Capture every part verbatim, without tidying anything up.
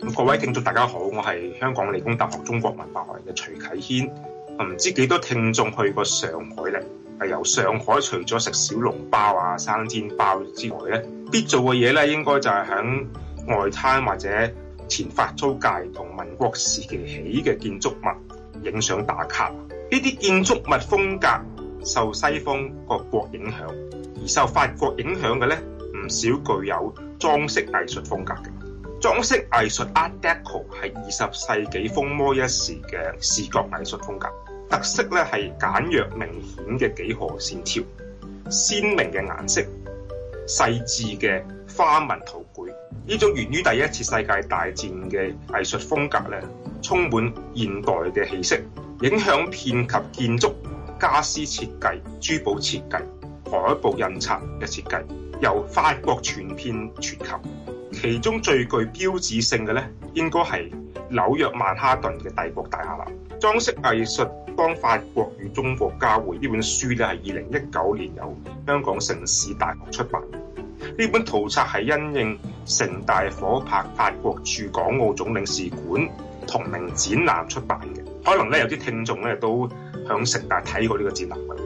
各位聽眾大家好，我係香港理工大學中國文化學系嘅徐啟軒。唔知幾多聽眾去過上海咧？係由上海除咗食小籠包啊、生煎包之外咧，必做嘅嘢咧，應該就係喺外灘或者前法租界同民國時期起嘅建築物影相打卡。呢啲建築物風格受西方各國影響，而受法國影響嘅咧，唔少具有裝飾藝術風格嘅。裝飾藝術 Art Deco 係二十世紀風靡一時嘅視覺藝術風格，特色咧係簡約明顯嘅幾何線條、鮮明嘅顏色、細緻嘅花紋圖繪。呢種源於第一次世界大戰嘅藝術風格咧，充滿現代嘅氣息，影響遍及建築、家私設計、珠寶設計、海報印刷嘅設計，由法國傳遍全球。其中最具標誌性嘅咧，應該係紐約曼哈頓嘅帝國大廈啦。裝飾藝術當法國與中國交匯呢本書咧，係二零一九年由香港城市大學出版。呢本圖冊係因應城大火拍法國駐港澳總領事館同名展覽出版嘅。可能咧有啲聽眾咧都響城大睇過呢個展覽嘅。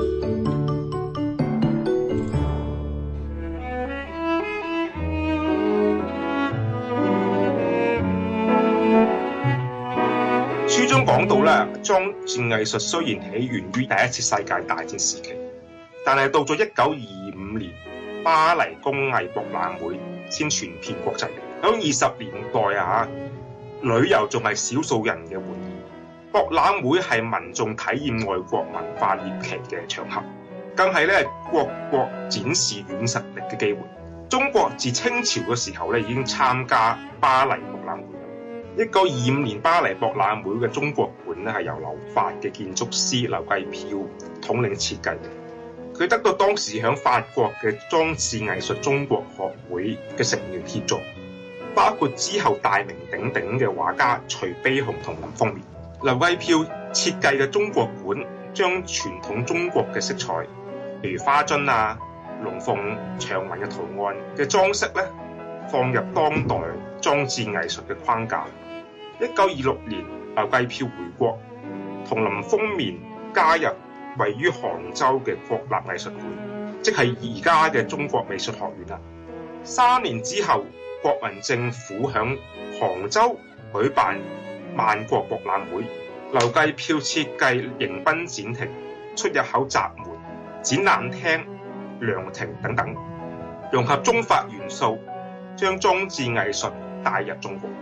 書中講到咧，裝置藝術雖然起源於第一次世界大戰時期，但係到咗一九二五年巴黎工藝博覽會先傳遍國際。響二十年代啊，旅遊仲係少數人嘅玩意。博覽會係民眾體驗外國文化獵奇嘅場合，更係咧各國展示軟實力嘅機會。中國自清朝嘅時候咧已經參加巴黎博覽會。一九二五年巴黎博覽會嘅中國館咧係由留法嘅建築師劉繼飄統領設計嘅，佢得到當時響法國嘅裝置藝術中國學會嘅成員協助，包括之後大名鼎鼎嘅畫家徐悲鴻同林風眠。劉繼飄設計嘅中國館將傳統中國嘅色彩，譬如花樽啊、龍鳳、祥雲嘅圖案嘅裝飾咧，放入當代裝置藝術嘅框架。一九二六年，劉繼飄回國，同林風眠加入位於杭州嘅國立藝術館，即係而家嘅中國美術學院啦。三年之後，國民政府響杭州舉辦萬國博覽會，劉繼飄設計迎賓展亭、出入口閘門、展覽廳、涼亭等等，融合中法元素，將裝置藝術帶入中國。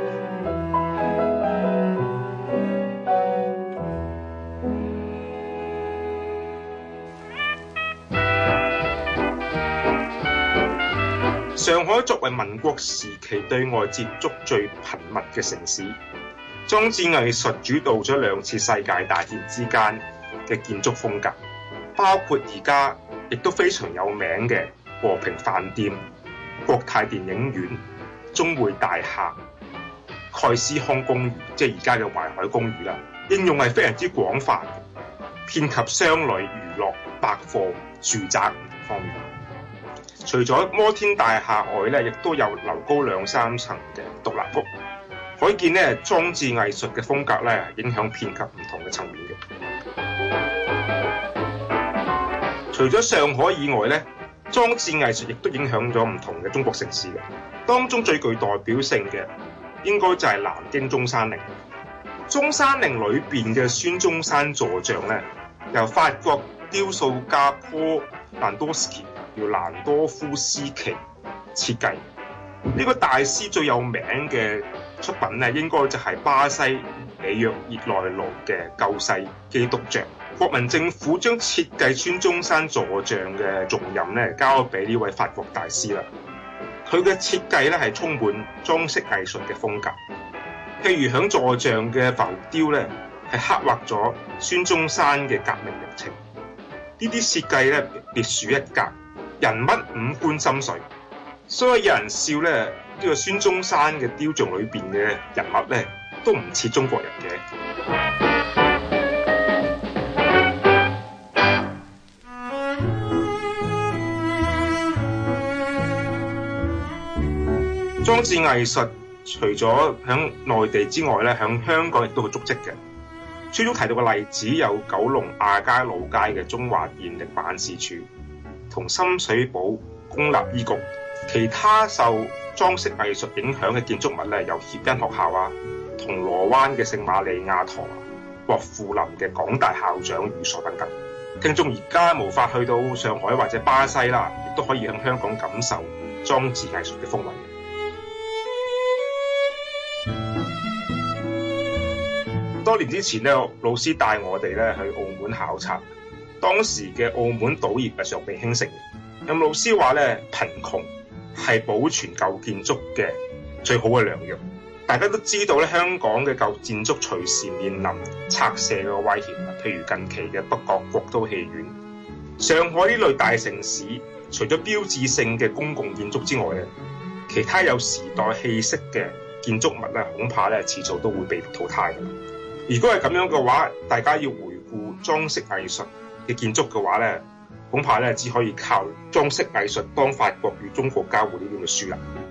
上海作為民國時期對外接觸最頻密嘅城市，裝置藝術主導咗兩次世界大戰之間嘅建築風格，包括而家亦都非常有名嘅和平飯店、國泰電影院、中匯大廈、蓋斯康公寓，即係而家嘅淮海公寓啦。應用係非常之廣泛，遍及商旅、娛樂、百貨、住宅方面。除咗摩天大廈外咧，亦都有樓高兩三層嘅獨立屋，可見咧裝置藝術嘅風格咧影響遍及唔同嘅層面嘅。除咗上海以外咧，裝置藝術亦都影響咗唔同嘅中國城市嘅。當中最具代表性嘅應該就係南京中山陵。中山陵裏邊嘅孫中山坐像咧，由法國雕塑家科蘭多斯基叫蘭多夫斯奇設計。呢、這個大師最有名嘅出品咧，應該就係巴西里約熱內盧嘅救世基督像。國民政府將設計孫中山坐像嘅重任咧，交俾呢位法國大師啦。佢嘅設計咧係充滿裝飾藝術嘅風格，譬如響坐像嘅浮雕咧，係刻畫咗孫中山嘅革命歷程。呢啲設計咧別樹一格，人物五官深邃，所以有人笑咧，呢、這個孫中山嘅雕像裏邊嘅人物咧都唔似中國人嘅。裝置藝術除咗喺內地之外咧，喺香港亦都有足跡嘅。書中提到嘅例子有九龍亞皆老街嘅中華電力辦事處，同深水埗公立醫局。其他受裝飾藝術影響嘅建築物咧，有協恩學校啊、銅鑼灣嘅聖瑪利亞堂、薄扶林嘅港大校長寓所等等。聽眾而家無法去到上海或者巴西啦，亦都可以喺香港感受裝置藝術嘅風味。多年之前咧，老師帶我哋咧去澳門考察，當時嘅澳門賭業係尚未興盛。咁老師話咧，貧窮係保存舊建築嘅最好嘅良藥。大家都知道咧，香港嘅舊建築隨時面臨拆卸嘅威脅，譬如近期嘅北角國都戲院。上海呢類大城市，除咗標誌性嘅公共建築之外咧，其他有時代氣息嘅建築物咧，恐怕咧遲早都會被淘汰嘅。如果係咁樣嘅話，大家要回顧裝飾藝術嘅建築嘅話咧，恐怕咧只可以靠《裝飾藝術當法國與中國交互》呢本嘅書啦。